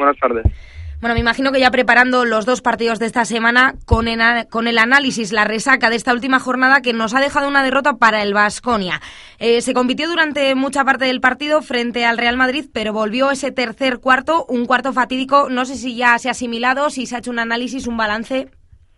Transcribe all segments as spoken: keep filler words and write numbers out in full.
buenas tardes. Bueno, me imagino que ya preparando los dos partidos de esta semana con el, con el análisis, la resaca de esta última jornada que nos ha dejado una derrota para el Baskonia. Eh, se compitió durante mucha parte del partido frente al Real Madrid, pero volvió ese tercer cuarto, un cuarto fatídico. No sé si ya se ha asimilado, si se ha hecho un análisis, un balance.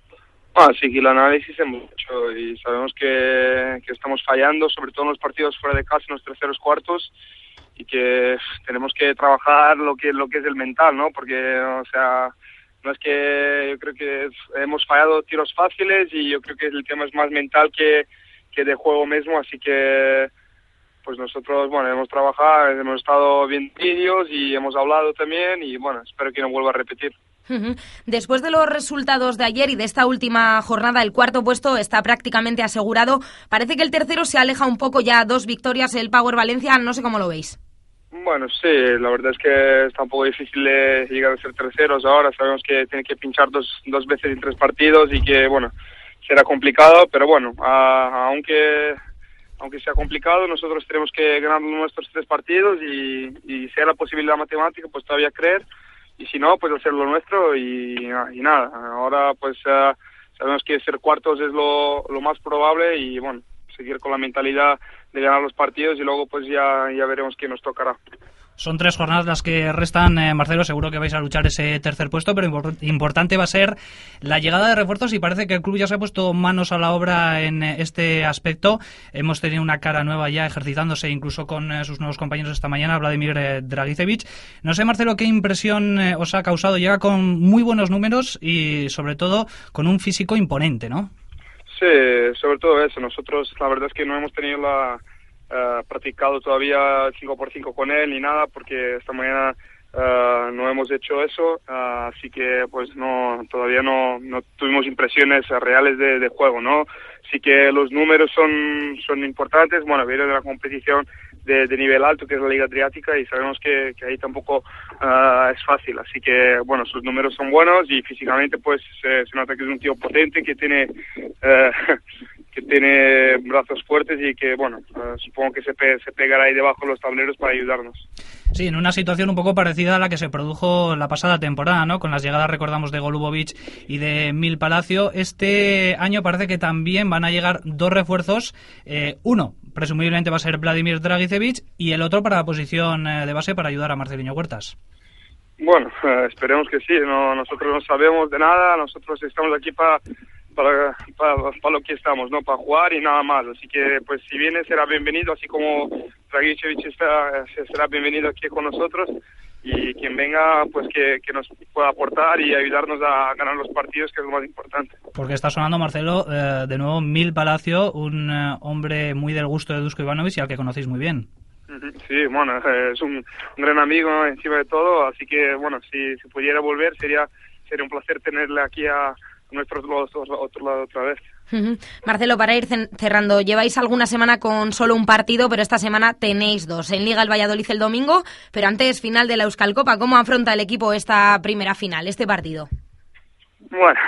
Ah, sí, que el análisis hemos hecho y sabemos que, que estamos fallando, sobre todo en los partidos fuera de casa, en los terceros cuartos, y que tenemos que trabajar lo que lo que es el mental, ¿no? Porque, o sea, no es que yo creo que hemos fallado tiros fáciles y yo creo que el tema es más mental que, que de juego mismo, así que pues nosotros, bueno, hemos trabajado, hemos estado viendo vídeos y hemos hablado también y, bueno, espero que no vuelva a repetir. Después de los resultados de ayer y de esta última jornada, el cuarto puesto está prácticamente asegurado. Parece que el tercero se aleja un poco ya, dos victorias, el Power Valencia, no sé cómo lo veis. Bueno, sí, la verdad es que está un poco difícil de llegar a ser terceros ahora. Sabemos que tiene que pinchar dos, dos veces en tres partidos y que, bueno, será complicado, pero bueno, a, aunque aunque sea complicado, nosotros tenemos que ganar nuestros tres partidos y, y si hay la posibilidad matemática, pues todavía creer, y si no, pues hacer lo nuestro y, y nada. Ahora, pues uh, sabemos que ser cuartos es lo, lo más probable y, bueno, seguir con la mentalidad de ganar los partidos y luego pues ya, ya veremos quién nos tocará. Son tres jornadas las que restan, eh, Marcelo, seguro que vais a luchar ese tercer puesto, pero import- importante va a ser la llegada de refuerzos y parece que el club ya se ha puesto manos a la obra en eh, este aspecto. Hemos tenido una cara nueva ya ejercitándose incluso con eh, sus nuevos compañeros esta mañana, Vladimir eh, Dragicevic. No sé, Marcelo, qué impresión eh, os ha causado. Llega con muy buenos números y sobre todo con un físico imponente, ¿no? Sí, sobre todo eso. Nosotros la verdad es que no hemos tenido la uh, practicado todavía cinco por cinco con él ni nada porque esta mañana uh, no hemos hecho eso, uh, así que pues no todavía no, no tuvimos impresiones reales de, de juego, ¿no? Sí que los números son son importantes. Bueno, viene de la competición de, de nivel alto que es la Liga Adriática y sabemos que, que ahí tampoco uh, es fácil, así que bueno, sus números son buenos y físicamente pues se, se nota que es un tío potente que tiene uh, que tiene brazos fuertes y que bueno, uh, supongo que se, pe se pegará ahí debajo de los tableros para ayudarnos. Sí, en una situación un poco parecida a la que se produjo la pasada temporada, ¿no? Con las llegadas, recordamos, de Golubovic y de Mil Palacio. Este año parece que también van a llegar dos refuerzos. Eh, uno, presumiblemente, va a ser Vladimir Dragicevic y el otro para la posición eh, de base para ayudar a Marceliño Huertas. Bueno, eh, esperemos que sí. No, nosotros no sabemos de nada. Nosotros estamos aquí para para, para para lo que estamos, ¿no? Para jugar y nada más. Así que, pues, si viene será bienvenido, así como Dragicevic está, será bienvenido aquí con nosotros. Y quien venga, pues que, que nos pueda aportar y ayudarnos a ganar los partidos, que es lo más importante. Porque está sonando, Marcelo, eh, de nuevo Mil Palacio, un eh, hombre muy del gusto de Dusko Ivanovic y al que conocéis muy bien. Sí, bueno, eh, es un, un gran amigo, ¿no? Encima de todo, así que, bueno, si, si pudiera volver sería sería un placer tenerle aquí a nuestros lados, otro lado otra vez. Uh-huh. Marcelo, para ir cerrando, lleváis alguna semana con solo un partido, pero esta semana tenéis dos. En Liga el Valladolid el domingo, pero antes final de la Euskal Copa. ¿Cómo afronta el equipo esta primera final, este partido? Bueno,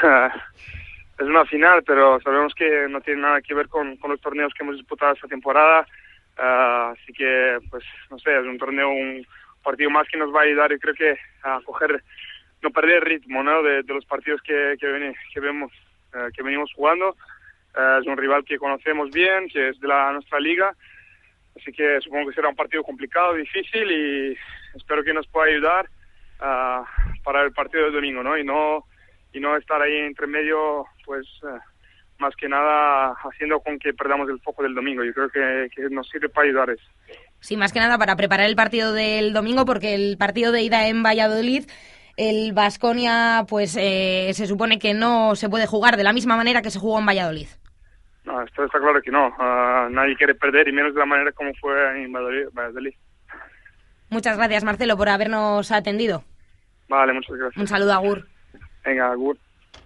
es una final, pero sabemos que no tiene nada que ver con, con los torneos que hemos disputado esta temporada. Uh, así que, pues, no sé, es un torneo, un partido más que nos va a ayudar, yo creo que a coger, no perder el ritmo, ¿no? De, de los partidos que, que, ven, que vemos. Uh, que venimos jugando. Uh, es un rival que conocemos bien, que es de la nuestra liga, así que supongo que será un partido complicado, difícil y espero que nos pueda ayudar uh, para el partido del domingo, ¿no? Y no y no estar ahí entre medio, pues uh, más que nada haciendo con que perdamos el foco del domingo. Yo creo que, que nos sirve para ayudar eso. Sí, más que nada para preparar el partido del domingo, porque el partido de ida en Valladolid, el Baskonia, pues eh, se supone que no se puede jugar de la misma manera que se jugó en Valladolid. No, esto está claro que no. Uh, nadie quiere perder, y menos de la manera como fue en Valladolid. Muchas gracias, Marcelo, por habernos atendido. Vale, muchas gracias. Un saludo, agur. Venga, agur.